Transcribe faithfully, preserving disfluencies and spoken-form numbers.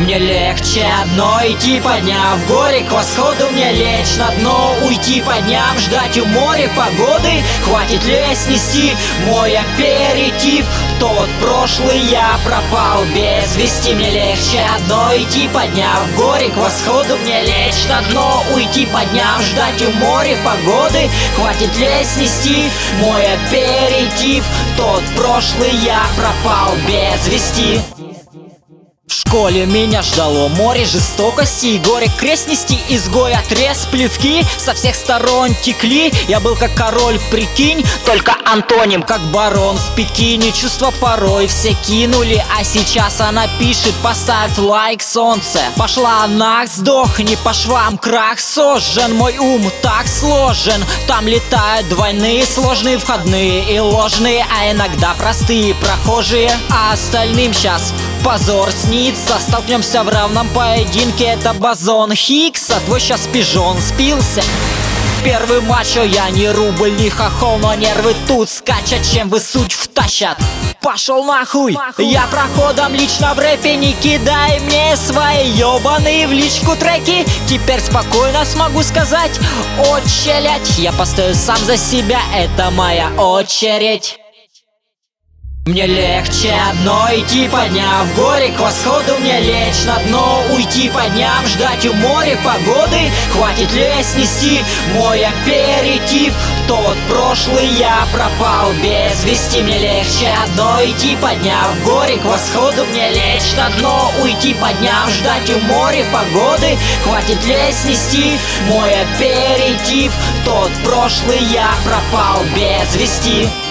Мне легче одной идти, подняв горе к восходу. Мне лечь на дно, уйти по дням, ждать у моря погоды. Хватит лезть нести мой аперитив. Тот прошлый я пропал без вести. Мне легче одной идти, подняв горе к восходу. Мне лечь на дно, уйти по дням, ждать у моря погоды. Хватит лезть нести мой аперитив. Тот прошлый я пропал без вести. В школе меня ждало море жестокости и горе. Крест нести, изгой, отрез, плевки со всех сторон текли. Я был как король, прикинь, только антоним, как барон в Пекине. Чувства порой все кинули, а сейчас она пишет: поставь лайк, солнце. Пошла нах, сдохни, по швам крах сожжен. Мой ум так сложен, там летают двойные, сложные входные и ложные, а иногда простые прохожие. А остальным сейчас позор снится. Столкнемся в равном поединке, это бозон Хиггса. Твой сейчас пижон спился. Первый мачо, я не рубль, не хохол, но нервы тут скачат, чем вы суть втащат. Пошел нахуй, я проходом лично в рэпе. Не кидай мне свои ёбаные в личку треки. Теперь спокойно смогу сказать: очередь. Я постою сам за себя, это моя очередь. Мне легче одной идти, подняв горе к восходу. Мне лечь на дно, уйти по дням, ждать у моря погоды. Хватит лезть нести мой аперитив. Тот прошлый я пропал без вести. Мне легче одной идти, подняв горе к восходу. Мне лечь на дно, уйти по дням, ждать у моря погоды. Хватит лезть нести мой аперитив. Тот прошлый я пропал без вести.